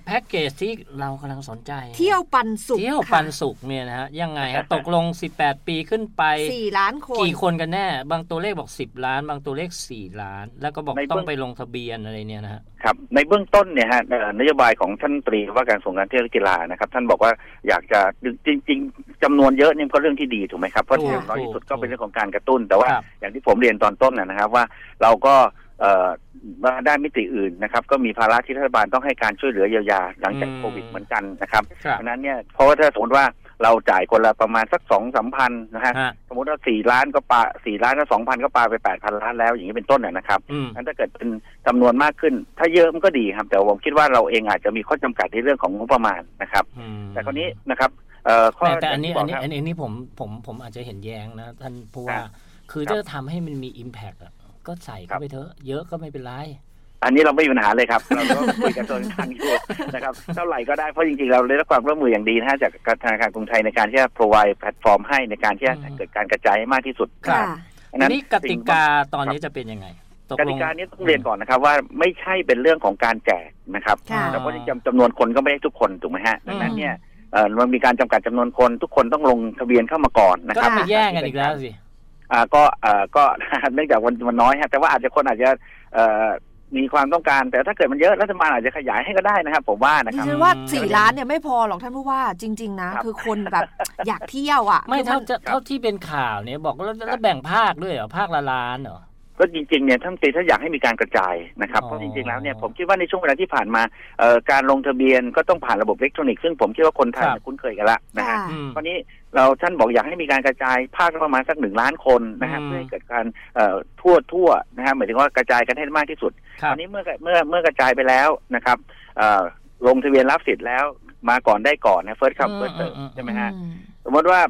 แพ็กเกจที่เรากำลังสนใจเที่ยวปันสุขเนี่ยนะฮะยังไงฮะตกลง18ปีขึ้นไป 4ล้านคนกี่คนกันแน่บางตัวเลขบอก10ล้านบางตัวเลข4ล้านแล้วก็บอกต้องไปลงทะเบียนอะไรเนี่ยนะฮะครับในเบื้องต้นเนี่ยฮะนโยบายของท่านตรีว่าการส่งการเที่ยวและกีฬานะครับท่านบอกว่าอยากจะจริงๆจำนวนเยอะนี่ก็เรื่องที่ดีถูกไหมครับเพราะอย่างน้อยที่สุดก็เป็นเรื่องของการกระตุ้นแต่ว่าอย่างที่ผมเรียนตอนต้นนะครับว่าเราก็ด้านมิติอื่นนะครับก็มีภาระที่รัฐบาลต้องให้การช่วยเหลือเยียวยาหลังจากโควิดเหมือนกันนะครับดังนั้นเนี่ยเพราะว่าถ้าสมมติว่าเราจ่ายคนละประมาณสัก 2-3 พันนะฮะสมมติว่า4ล้านก็4ล้านก็2,000ก็ปาไป 8,000 ล้านแล้วอย่างนี้เป็นต้นนะครับงั้นถ้าเกิดเป็นจำนวนมากขึ้นถ้าเยอะมันก็ดีครับแต่ผมคิดว่าเราเองอาจจะมีข้อจำกัดในเรื่องของงบประมาณนะครับแต่คราวนี้นะครับแต่อันนี้ผมอาจจะเห็นแย้งนะท่านผู้ว่าคือจะทำให้มันมี impact ก็ใส่เข้าไปเถอะเยอะก็ไม่เป็นไรอันนี้เราไม่มีปัญหาเลยครับเราก็คุยกันตัวทางอยู่นะครับเท่าไหร่ก็ได้เพราะจริงๆเราได้รับความร่วมมืออย่างดีนะจากธนาคารกรุงไทยในการที่จะ provide แพลตฟอร์มให้ในการที่จะเกิดการกระจายให้มากที่สุดครับอันนี้กติกาตอนนี้จะเป็นยังไงกติกานี้ต้องเรียนก่อนนะครับว่าไม่ใช่เป็นเรื่องของการแจกนะครับแต่เพราะจำนวนคนก็ไม่ได้ทุกคนถูกไหมฮะดังนั้นเนี่ยมันมีการจำกัดจำนวนคนทุกคนต้องลงทะเบียนเข้ามาก่อนนะครับก็ไปแย่งกันอีกแล้วสิก็เนื่องจากมันน้อยฮะแต่ว่าอาจจะคนอาจจะมีความต้องการแต่ถ้าเกิดมันเยอะรัฐบาลอาจจะขยายให้ก็ได้นะครับผมว่านะครับดิฉันว่า4ล้านเนี่ยไม่พอหรอกท่านผู้ว่าจริงๆนะคือคนแบบอยากเที่ยวอ่ะไม่เท่าที่เป็นข่าวเนี่ยบอกแล้วแบ่งภาคด้วยเหรอภาคละล้านเหรอก็จริงๆเนี่ยท่านตีถ้าอยากให้มีการกระจายนะครับเพราะจริงๆแล้วเนี่ยผมคิดว่าในช่วงเวลาที่ผ่านมาการลงทะเบียนก็ต้องผ่านระบบอิเล็กทรอนิกส์ซึ่งผมคิดว่าคนไทยคุ้นเคยกันละนะฮะตอนนี้ท่านบอกอยากให้มีการกระจายภาคประมาณสัก1 ล้านคนนะฮะเพื่อให้เกิดการทั่วนะฮะหมายถึงว่ากระจายกันให้มากที่สุดตอนนี้เมื่อกระจายไปแล้วนะครับลงทะเบียนรับสิทธิ์แล้วมาก่อนได้ก่อนนะ first come first serve ใช่ไหมฮะสมมติว่า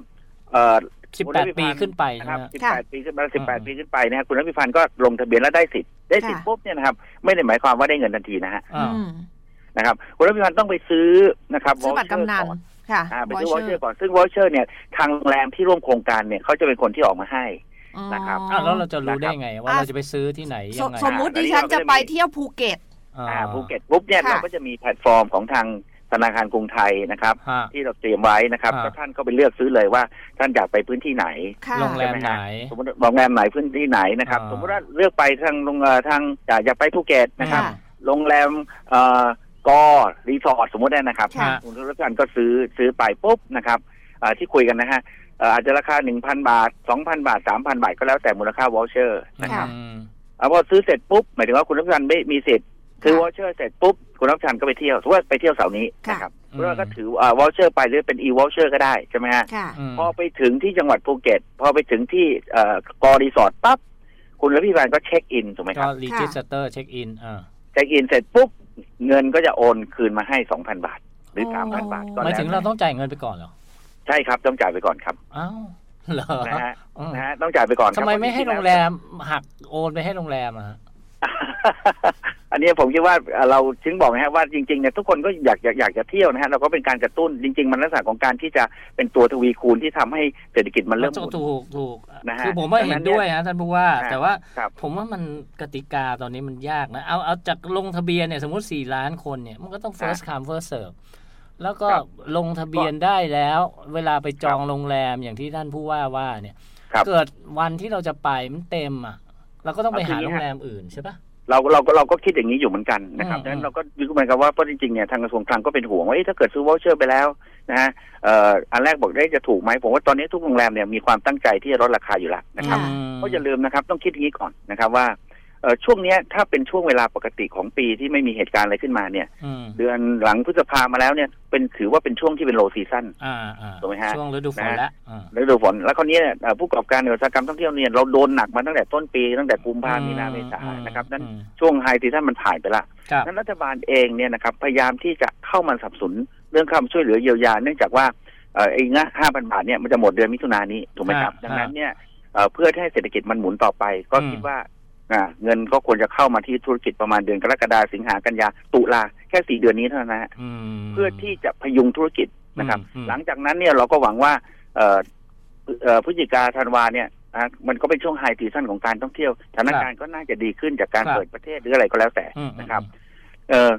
18 ปีขึ้นไปนะครับ18 ปีขึ้นมา18 ปีขึ้นไปนะคุณรัฐพิพันธ์ก็ลงทะเบียนแล้วได้สิทธิ์ปุ๊บเนี่ยนะครับไม่ได้หมายความว่าได้เงินทันทีนะฮะนะครับคุณรัฐพิพันธ์ต้องไปซื้อนะครับวอเชอร์ก่อนไปซื้อวอเชอร์ก่อนซึ่งวอเชอร์เนี่ยทางโรงแรมที่ร่วมโครงการเนี่ยเขาจะเป็นคนที่ออกมาให้นะครับแล้วเราจะรู้ได้ไงว่าเราจะไปซื้อที่ไหนยังไงสมมุติดิฉันจะไปเที่ยวภูเก็ตปุ๊บเนี่ยเราก็จะมีแพลตฟอร์มของทางธนาคารกรุงไทยนะครับที่เราเตรียมไว้นะครับก็ท่านก็ไปเลือกซื้อเลยว่าท่านอยากไปพื้นที่ไหนโรงแรมไหนสมมติโรงแรมไหนพื้นที่ไหนนะครับสมมติว่าเลือกไปทางอยากไปภูเก็ตนะครับโรงแรมก็รีสอร์ทสมมติได้นะครับคุณธุรกิจก็ซื้อไปปุ๊บนะครับที่คุยกันนะฮะอาจจะราคา 1,000 บาท 2,000 บาท 3,000 บาทก็แล้วแต่มูลค่าวอลเชอร์นะครับพอซื้อเสร็จปุ๊บหมายถึงว่าคุณธุรกิจไม่มีสิทธิ์ซื้อวอลเชอร์เสร็จปุ๊บคุณรับชันก็ไปเที่ยวสมมติว่าไปเที่ยวเสาร์นี้นะครับแล้วก็ถือวอลเชอร์ไปหรือเป็นอีวอลเชอร์ก็ได้ใช่ไหมฮะพอไปถึงที่จังหวัดภูเก็ตพอไปถึงที่กอรีสอร์ทปั๊บคุณและพี่แฟนก็เช็คอินถูกไหมครับก็รีจิสเตอร์เช็คอินเช็คอินเสร็จปุ๊บเงินก็จะโอนคืนมาให้ 2,000 บาทหรือ 3,000 บาทก็แล้วหมายถึงเราต้องจ่ายเงินไปก่อนเหรอใช่ครับต้องจ่ายไปก่อนครับอ้าวเหรอนะฮะต้องจ่ายไปก่อนทำไมไม่ให้โรงแรมหักโอนไปให้โรงแรมอ่ะอันนี้ผมคิดว่าเราถึงบอกนะฮะว่าจริงๆเนี่ยทุกคนก็อยากจะเที่ยวนะฮะเราก็เป็นการกระตุ้นจริงๆมันลักษณะของการที่จะเป็นตัวทวีคูณที่ทำให้เศรษฐกิจมันเริ่มถูกนะฮะคือผมว่าเห็นด้วยนะท่านผู้ว่าแต่ว่าผมว่ามันกติกาตอนนี้มันยากนะเอาจากลงทะเบียนเนี่ยสมมติ4 ล้านคนเนี่ยมันก็ต้อง first come first serve แล้วก็ลงทะเบียนได้แล้วเวลาไปจองโรงแรมอย่างที่ท่านผู้ว่าเนี่ยเกิดวันที่เราจะไปมันเต็มอ่ะเราก็ต้องไปหาโรงแรมอื่นใช่ปะเราก็คิดอย่างนี้อยู่เหมือนกันนะครับดังนั้นเราก็ยึดเหมือนกับว่าเพราะจริงๆเนี่ยทางกระทรวงคลังก็เป็นห่วงว่าถ้าเกิดซื้อวอลเชอร์ไปแล้วนะฮะอันแรกบอกได้จะถูกไหมผมว่าตอนนี้ทุกโรงแรมเนี่ยมีความตั้งใจที่จะลดราคาอยู่แล้วนะครับเพราะอย่าลืมนะครับต้องคิดอย่างนี้ก่อนนะครับว่าช่วงนี้ถ้าเป็นช่วงเวลาปกติของปีที่ไม่มีเหตุการณ์อะไรขึ้นมาเนี่ยเดือนหลังพฤษภามาแล้วเนี่ยถือว่าเป็นช่วงที่เป็นโลซีซั่นถูกไหมฮะช่วงฤดูฝนแล้วฤดูฝนแล้วคราวนี้ผู้ประกอบการอุตสาหกรรมท่องเที่ยวเนี่ยเราโดนหนักมาตั้งแต่ต้นปีตั้งแต่กุมภาพันธ์มีนาเมษายนนะครับนั้นช่วงไฮซีซั่นมันผ่านไปละนั้นรัฐบาลเองเนี่ยนะครับพยายามที่จะเข้ามาสนับสนุนเรื่องคำช่วยเหลือเยียวยาเนื่องจากว่าไอ้เงิน 5,000 บาทเนี่ยมันจะหมดเดือนมิถุนายนนี้ถูกไหมครับดังนั้นเนี่ยเพื่อให้เศรษฐกิจมันหมุนต่อไปก็คิดว่าเงินก็ควรจะเข้ามาที่ธุรกิจประมาณเดือนกรกฎาคมสิงหากันยาตุลาแค่4 เดือนนี้เท่านั้นนะเพื่อที่จะพยุงธุรกิจนะครับหลังจากนั้นเนี่ยเราก็หวังว่าพฤศจิกาธันวาเนี่ยมันก็เป็นช่วงไฮซีซั่นของการท่องเที่ยวสถานการณ์ก็น่าจะดีขึ้นจากการเปิดประเทศหรืออะไรก็แล้วแต่นะครับ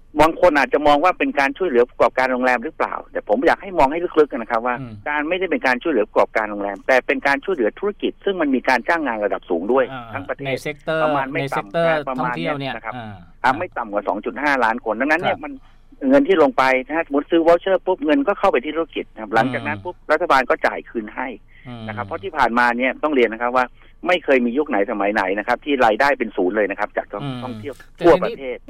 บางคนอาจจะมองว่าเป็นการช่วยเหลือประกอบการโรงแรมหรือเปล่าแต่ผมอยากให้มองให้ลึกๆกันนะครับว่าการไม่ได้เป็นการช่วยเหลือประกอบการโรงแรมแต่เป็นการช่วยเหลือธุรกิจซึ่งมันมีการจ้างงานระดับสูงด้วยทั้งประเทศในเซกเตอร์ประมาณไม่ต่ำท่องเที่ยวเนี่ยนะครับไม่ต่ำกว่า 2.5 ล้านคนดังนั้นเนี่ยมันเงินที่ลงไปถ้าสมมติซื้อวอเชอร์ปุ๊บเงินก็เข้าไปที่ธุรกิจนะครับหลังจากนั้นปุ๊บรัฐบาลก็จ่ายคืนให้นะครับเพราะที่ผ่านมาเนี่ยต้องเรียนนะครับว่าไม่เคยมียุคไหนสมัยไหนนะครับที่รายได้เป็นศูนย์เลยนะครับจากท่องเที่ยวทั่วประเทศ